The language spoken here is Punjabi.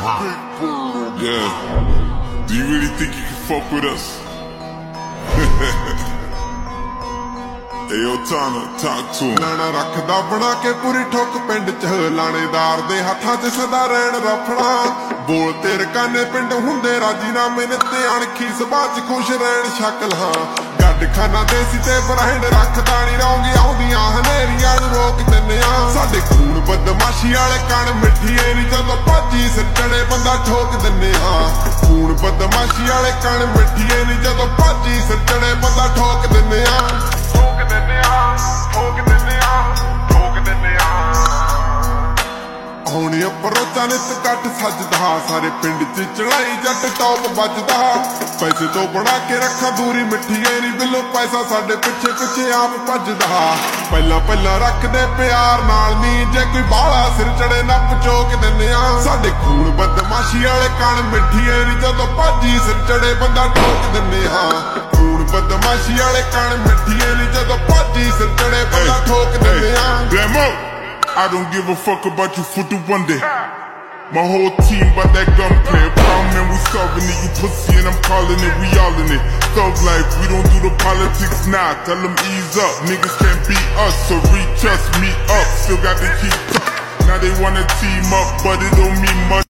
Yeah. Do you really think you can fuck with us? Ayo Tana, talk to him. ਲਾਣਾ ਰੱਖਦਾ ਬਣਾ ਕੇ ਪੂਰੀ ਠੋਕ ਪਿੰਡ ਚ ਲਾਣੇਦਾਰ ਦੇ ਹੱਥਾਂ 'ਚ ਸਦਾ ਰਹਿਣ ਰਫੜਾ ਬੋਲ ਤੇ ਰਕਾਨੇ ਪਿੰਡ ਹੁੰਦੇ ਰਾਜੀਨਾਮੇ ਨੇ ਤੇ ਅਣਖੀ ਸਭਾ 'ਚ ਖੁਸ਼ ਰਹਿਣ ਸ਼ਕਲ ਹਾਂ ਗੱਡ ਖਾਨਾ ਦੇਸੀ ਤੇ ਬਰਾਂਡ ਰੱਖਦਾ ਨੀ ਰੌਂਗੀ ਆਉਂਦੀਆਂ ਹਨੇਰੀਆਂ ਨੂੰ ਰੋਕ ਦਿੰਨੇ ਆ ਸਾਡੇ ਖੂਨ ਬਦਮਾਸ਼ੀ ਵਾਲੇ ਕਣ ਮਿੱਠੀਏ ਨੀ ਜਦੋਂ ਭਾਜੀ ਸਿਰ ਚੜੇ ਬੰਦਾ ਠੋਕ ਦਿੰਨੇ ਆ ਖੂਨ ਬਦਮਾਸ਼ੀ ਵਾਲੇ ਕਣ ਮਿੱਠੀਏ ਨੀ ਜਦੋਂ ਭਾਜੀ ਸਿਰ ਚੜੇ ਬੰਦਾ ਠੋਕ ਦਿੰਨੇ ਆ ਹੁਣ ਅਪਰੋਚਾਂ ਨਿਤ ਕੱਟ ਸੱਜਦਾ ਸਾਰੇ ਪਿੰਡ 'ਚ ਚੜਾਈ ਜੱਟ ਟੌਪ ਵੱਜਦਾ ਪੈਸੇ ਤੋਂ ਬਣਾ ਕੇ ਰੱਖਾਂ ਦੂਰੀ ਮਿੱਠੀਏ ਨੀ ਬਿੱਲੋ ਪੈਸਾ ਸਾਡੇ ਪਿੱਛੇ ਪਿੱਛੇ ਆਪ ਭੱਜਦਾ ਪਹਿਲਾਂ ਰੱਖਦੇ ਪਿਆਰ ਨਾਲ ਨੀ ਜੇ ਕੋਈ ਬਾਲਾ ਸਿਰ ਚੜੇ ਨੱਪ ਚੋਕ ਦਿੰਨੇ ਆ ਸਾਡੇ ਖੂਨ ਬਦਮਾਸ਼ੀ ਵਾਲੇ ਕਣ ਮਿੱਠੀਏ ਨੀ ਜਦੋਂ ਭਾਜੀ ਸਿਰ ਚੜੇ ਬੰਦਾ ਠੋਕ ਦਿੰਨੇ ਆ ਖੂਨ ਬਦਮਾਸ਼ੀ ਵਾਲੇ ਕਣ ਮਿੱਠੀਏ ਨੀ ਜਦੋਂ ਭਾਜੀ ਸਿਰ ਚੜੇ ਬੰਦਾ ਠੋਕ ਦਿੰਨੇ ਆ I don't give a fuck about you for the one day. My whole team about that gunplay. Proud man, we serving it, you pussy and I'm calling it, we all in it. Thug life, we don't do the politics now. Tell them ease up, niggas can't beat us, so reach us, meet up. Still got the keep. Now they wanna team up, but it don't mean much.